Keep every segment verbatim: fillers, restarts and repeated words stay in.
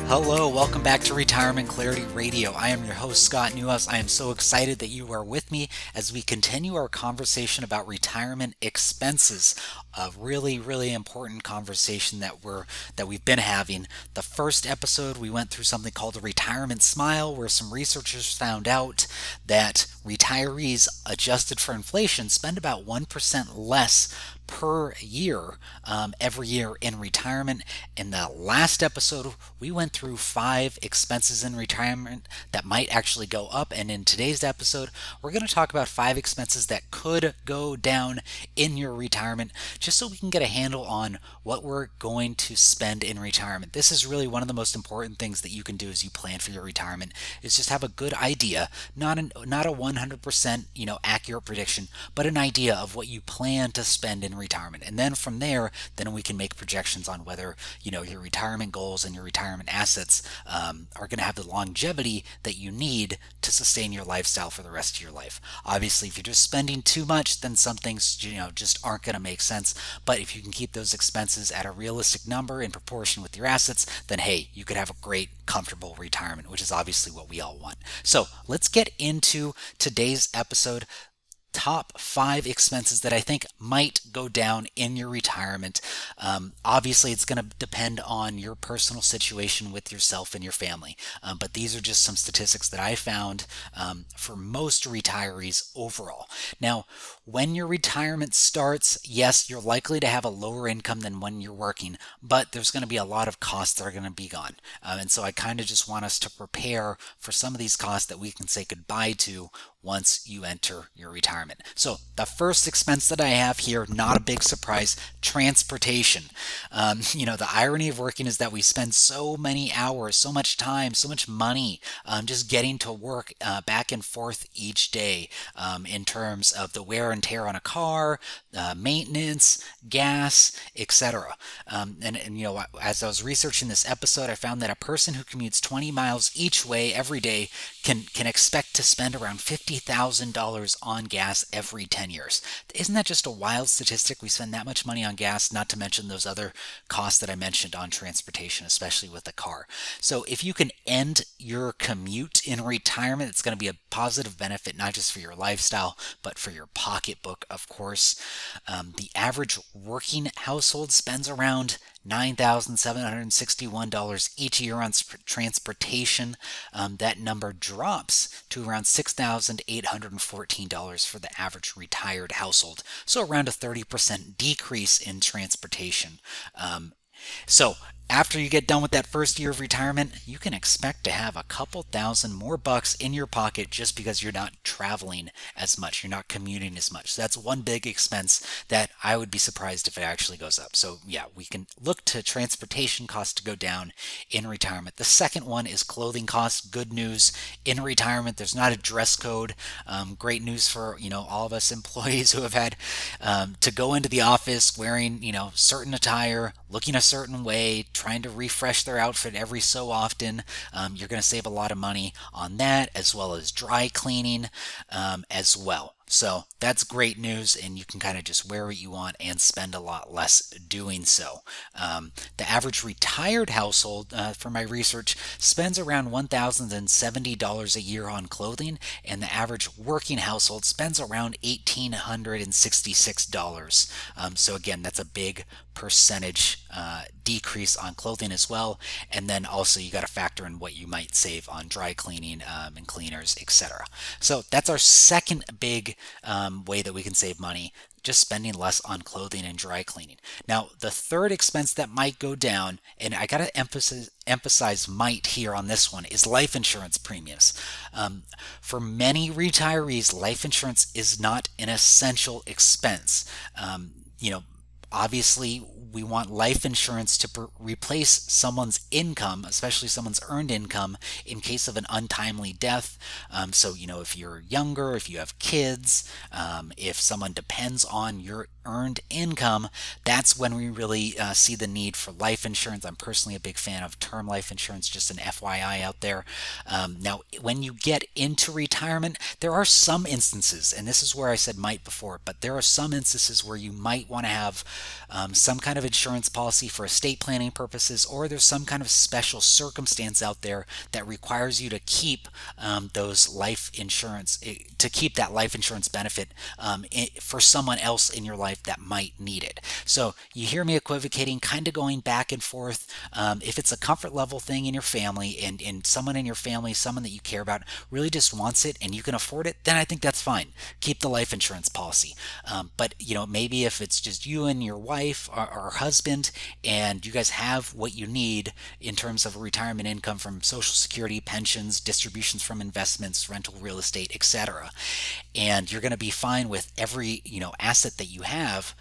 Hello, welcome back to Retirement Clarity Radio. I am your host, Scott Newhouse. I am so excited that you are with me as we continue our conversation about retirement expenses. A really, really important conversation that we're that we've been having. The first episode, we went through something called the retirement smile, where some researchers found out that retirees adjusted for inflation spend about one percent less per year um, every year in retirement. In the last episode, we went through five expenses in retirement that might actually go up. And in today's episode, we're going to talk about five expenses that could go down in your retirement, just so we can get a handle on what we're going to spend in retirement. This is really one of the most important things that you can do as you plan for your retirement, is just have a good idea, not an, not a one hundred percent you know accurate prediction, but an idea of what you plan to spend in retirement. And then from there, then we can make projections on whether you know your retirement goals and your retirement assets um, are going to have the longevity that you need to sustain your lifestyle for the rest of your life. Obviously, if you're just spending too much, then some things you know just aren't going to make sense. But if you can keep those expenses at a realistic number in proportion with your assets, then hey, you could have a great, comfortable retirement, which is obviously what we all want. So let's get into today's episode. Top five expenses that I think might go down in your retirement. Um, obviously, it's going to depend on your personal situation with yourself and your family, um, but these are just some statistics that I found um, for most retirees overall. Now, when your retirement starts, yes, you're likely to have a lower income than when you're working, but there's going to be a lot of costs that are going to be gone. Um, and so I kind of just want us to prepare for some of these costs that we can say goodbye to once you enter your retirement. So the first expense that I have here, not a big surprise, transportation. Um, you know, the irony of working is that we spend so many hours, so much time, so much money um, just getting to work uh, back and forth each day um, in terms of the wear and tear on a car, uh, maintenance, gas, et cetera. Um, and, and, you know, as I was researching this episode, I found that a person who commutes twenty miles each way every day can, can expect to spend around fifty thousand dollars on gas every ten years. Isn't that just a wild statistic? We spend that much money on gas, not to mention those other costs that I mentioned on transportation, especially with the car. So if you can end your commute in retirement, it's going to be a positive benefit, not just for your lifestyle, but for your pocketbook, of course. Um, the average working household spends around nine thousand seven hundred sixty-one dollars each year on transportation. Um, that number drops to around six thousand eight hundred fourteen dollars for the average retired household. So around a thirty percent decrease in transportation. Um, so after you get done with that first year of retirement, you can expect to have a couple thousand more bucks in your pocket just because you're not traveling as much, you're not commuting as much. So that's one big expense that I would be surprised if it actually goes up. So yeah, we can look to transportation costs to go down in retirement. The second one is clothing costs. Good news, in retirement, there's not a dress code. Um, great news for you know all of us employees who have had um, to go into the office wearing you know certain attire, looking a certain way, trying to refresh their outfit every so often. Um, you're going to save a lot of money on that, as well as dry cleaning um, as well. So that's great news, and you can kind of just wear what you want and spend a lot less doing so. Um, the average retired household, uh, for my research, spends around one thousand seventy dollars a year on clothing, and the average working household spends around one thousand eight hundred sixty-six dollars. Um, so again, that's a big percentage uh, decrease on clothing as well. And then also you got to factor in what you might save on dry cleaning um, and cleaners, et cetera. So that's our second big um, way that we can save money, just spending less on clothing and dry cleaning. Now, the third expense that might go down, and I got to emphasize, emphasize might here on this one, is life insurance premiums. Um, for many retirees, life insurance is not an essential expense. Um, you know, obviously, we want life insurance to per- replace someone's income, especially someone's earned income, in case of an untimely death. Um, so, you know, if you're younger, if you have kids, um, if someone depends on your earned income, that's when we really uh, see the need for life insurance. I'm personally a big fan of term life insurance, just an F Y I out there. Um, now, when you get into retirement, there are some instances, and this is where I said might before, but there are some instances where you might want to have um, some kind of insurance policy for estate planning purposes, or there's some kind of special circumstance out there that requires you to keep um, those life insurance, to keep that life insurance benefit um, for someone else in your life that might need it. So you hear me equivocating, kind of going back and forth. Um, if it's a comfort level thing in your family, and, and someone in your family, someone that you care about, really just wants it and you can afford it, then I think that's fine. Keep the life insurance policy. Um, but you know, maybe if it's just you and your wife or, or husband, and you guys have what you need in terms of retirement income from Social Security, pensions, distributions from investments, rental real estate, et cetera, and you're going to be fine with every you know asset that you have,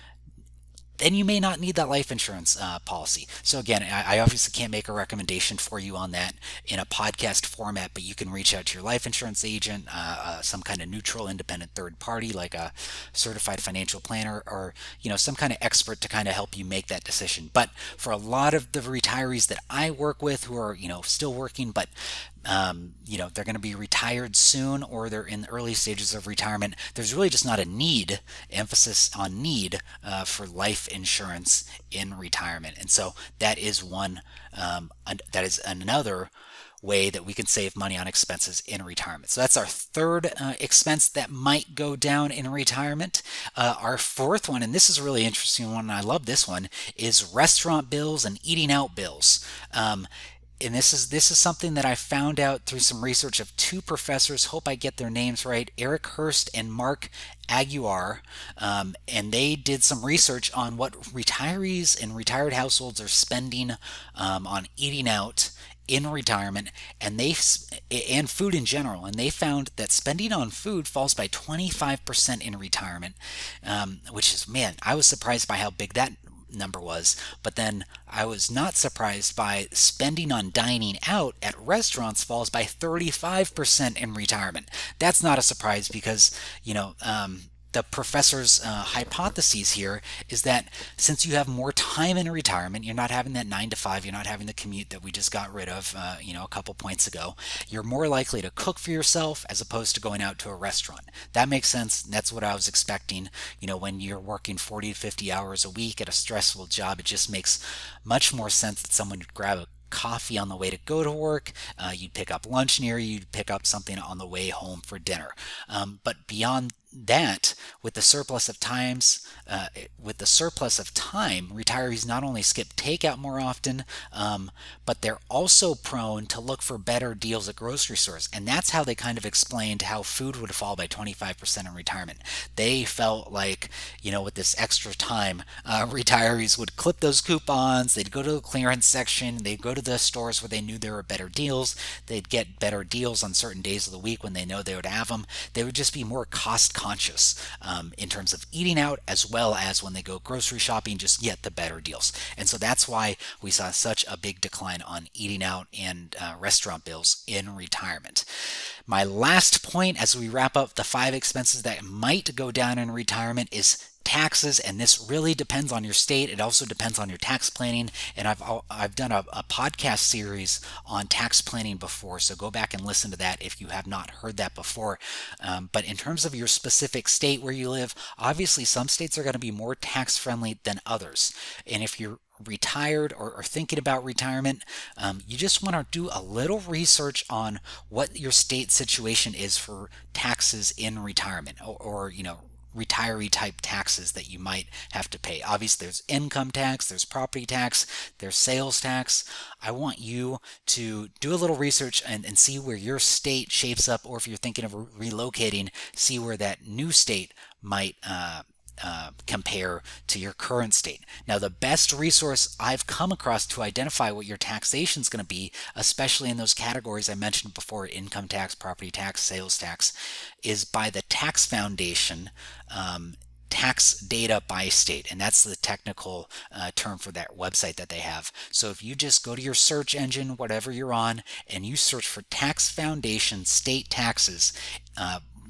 then you may not need that life insurance uh, policy. So again, I, I obviously can't make a recommendation for you on that in a podcast format, but you can reach out to your life insurance agent, uh, uh, some kind of neutral, independent third party like a certified financial planner, or you know some kind of expert to kind of help you make that decision. But for a lot of the retirees that I work with who are you know still working, but um, you know, they're going to be retired soon, or they're in the early stages of retirement, there's really just not a need, emphasis on need, uh, for life insurance in retirement. And so that is one, um, that is another way that we can save money on expenses in retirement. So that's our third uh, expense that might go down in retirement. Uh, our fourth one, and this is a really interesting one, and I love this one, is restaurant bills and eating out bills. Um, and this is this is something that I found out through some research of two professors. Hope I get their names right. Eric Hurst and Mark Aguiar, um, and they did some research on what retirees and retired households are spending um, on eating out in retirement, and they and food in general, and they found that spending on food falls by twenty-five percent in retirement, um, which is, man, I was surprised by how big that number was. But then I was not surprised by spending on dining out at restaurants falls by thirty-five percent in retirement. That's not a surprise because, you know, um, the professor's uh, hypotheses here is that since you have more time in retirement, you're not having that nine to five, you're not having the commute that we just got rid of, uh, you know, a couple points ago. You're more likely to cook for yourself as opposed to going out to a restaurant. That makes sense. That's what I was expecting. You know, when you're working forty to fifty hours a week at a stressful job, it just makes much more sense that someone would grab a coffee on the way to go to work. Uh, you'd pick up lunch near you. You'd pick up something on the way home for dinner. Um, but beyond that, with the surplus of times, uh, with the surplus of time, retirees not only skip takeout more often, um, but they're also prone to look for better deals at grocery stores. And that's how they kind of explained how food would fall by twenty-five percent in retirement. They felt like, you know, with this extra time, uh, retirees would clip those coupons. They'd go to the clearance section. They'd go to the stores where they knew there were better deals. They'd get better deals on certain days of the week when they know they would have them. They would just be more cost conscious um, in terms of eating out, as well as when they go grocery shopping, just get the better deals. And so that's why we saw such a big decline on eating out and uh, restaurant bills in retirement. My last point as we wrap up the five expenses that might go down in retirement is taxes, and this really depends on your state. It also depends on your tax planning, and I've I've done a, a podcast series on tax planning before, so go back and listen to that if you have not heard that before. Um, but in terms of your specific state where you live, obviously some states are going to be more tax friendly than others, and if you're retired or, or thinking about retirement, um, you just want to do a little research on what your state situation is for taxes in retirement, or, or you know retiree type taxes that you might have to pay. Obviously there's income tax, there's property tax, there's sales tax. I want you to do a little research and, and see where your state shapes up, or if you're thinking of re- relocating, see where that new state might uh, Uh, compare to your current state. Now, the best resource I've come across to identify what your taxation is going to be, especially in those categories I mentioned before, income tax, property tax, sales tax, is by the Tax Foundation um, tax data by state, and that's the technical uh, term for that website that they have. So if you just go to your search engine, whatever you're on, and you search for Tax Foundation state taxes, uh,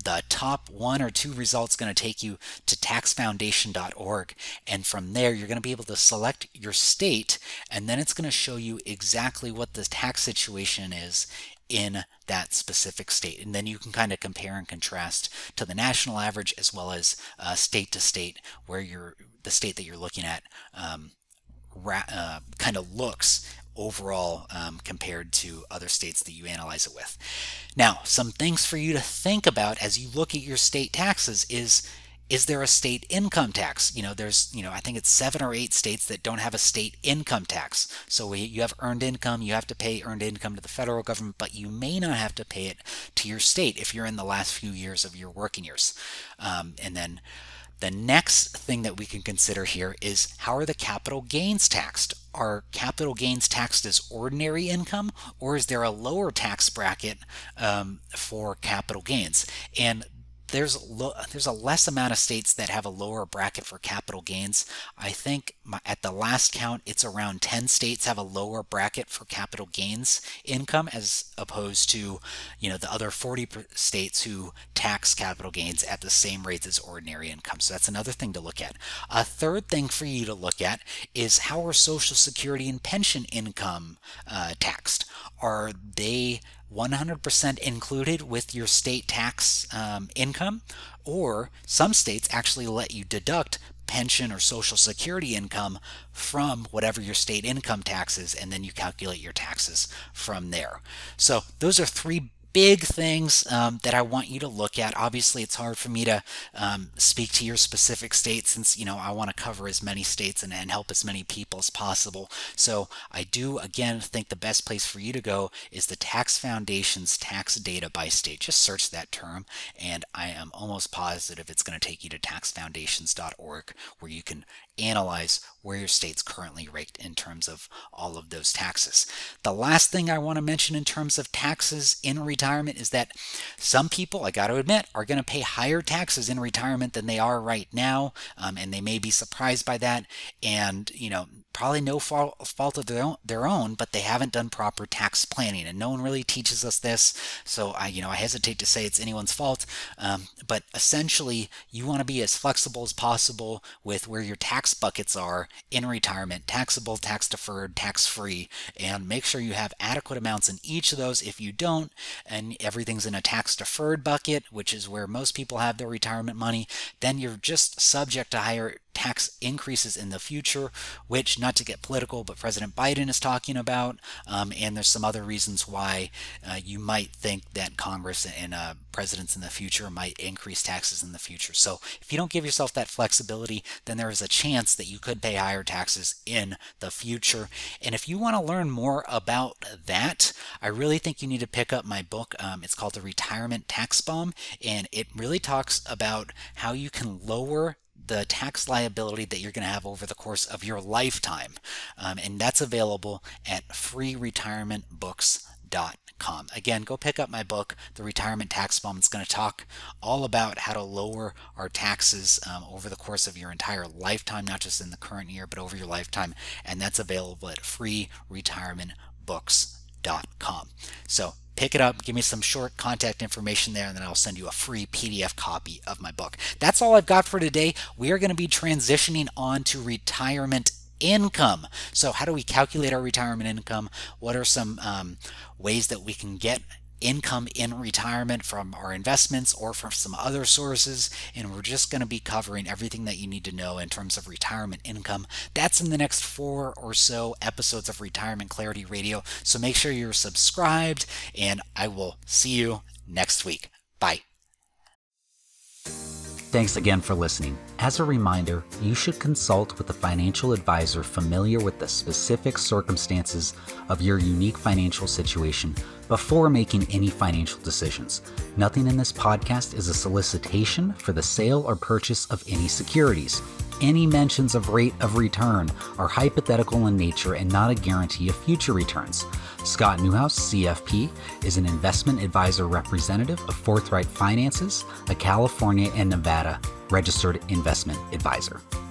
the top one or two results going to take you to tax foundation dot org, and from there you're going to be able to select your state, and then it's going to show you exactly what the tax situation is in that specific state, and then you can kind of compare and contrast to the national average as well as uh, state to state, where you're the state that you're looking at um, ra- uh, kind of looks overall um, compared to other states that you analyze it with. Now, some things for you to think about as you look at your state taxes is Is there a state income tax? You know, there's, you know, I think it's seven or eight states that don't have a state income tax. So you have earned income, you have to pay earned income to the federal government, but you may not have to pay it to your state if you're in the last few years of your working years. Um, and then the next thing that we can consider here is, how are the capital gains taxed? Are capital gains taxed as ordinary income, or is there a lower tax bracket um, for capital gains? And There's lo- there's a less amount of states that have a lower bracket for capital gains. I think my, at the last count, it's around ten states have a lower bracket for capital gains income, as opposed to, you know, the other forty states who tax capital gains at the same rates as ordinary income. So that's another thing to look at. A third thing for you to look at is, how are Social Security and pension income uh, taxed? Are they one hundred percent included with your state tax um, income, or some states actually let you deduct pension or Social Security income from whatever your state income tax is, and then you calculate your taxes from there. So those are three big things um, that I want you to look at. Obviously, it's hard for me to um, speak to your specific state, since, you know, I want to cover as many states and, and help as many people as possible. So I do, again, think the best place for you to go is the Tax Foundation's tax data by state. Just search that term, and I am almost positive it's going to take you to tax foundations dot org, where you can analyze where your state's currently ranked in terms of all of those taxes. The last thing I want to mention in terms of taxes in retirement is that some people, I got to admit, are going to pay higher taxes in retirement than they are right now, um, and they may be surprised by that, and, you know, probably no fault, fault of their own, their own, but they haven't done proper tax planning, and no one really teaches us this. So I, you know, I hesitate to say it's anyone's fault, um, but essentially, you want to be as flexible as possible with where your tax buckets are in retirement: taxable, tax deferred, tax free, and make sure you have adequate amounts in each of those. If you don't, and everything's in a tax deferred bucket, which is where most people have their retirement money, then you're just subject to higher tax increases in the future, which, not to get political, but President Biden is talking about, um, and there's some other reasons why uh, you might think that Congress and uh, presidents in the future might increase taxes in the future. So if you don't give yourself that flexibility, then there is a chance that you could pay higher taxes in the future. And if you want to learn more about that, I really think you need to pick up my book. Um, it's called The Retirement Tax Bomb, and it really talks about how you can lower the tax liability that you're going to have over the course of your lifetime. Um, and that's available at free retirement books dot com. Again, go pick up my book, The Retirement Tax Bomb. It's going to talk all about how to lower our taxes um, over the course of your entire lifetime, not just in the current year, but over your lifetime. And that's available at free retirement books dot com. So pick it up, give me some short contact information there, and then I'll send you a free P D F copy of my book. That's all I've got for today. We are going to be transitioning on to retirement income. So how do we calculate our retirement income? What are some um, ways that we can get income in retirement from our investments or from some other sources? And we're just going to be covering everything that you need to know in terms of retirement income. That's in the next four or so episodes of Retirement Clarity Radio. So make sure you're subscribed, and I will see you next week. Bye. Thanks again for listening. As a reminder, you should consult with a financial advisor familiar with the specific circumstances of your unique financial situation before making any financial decisions. Nothing in this podcast is a solicitation for the sale or purchase of any securities. Any mentions of rate of return are hypothetical in nature and not a guarantee of future returns. Scott Newhouse, C F P, is an investment advisor representative of Forthright Finances, a California and Nevada registered investment advisor.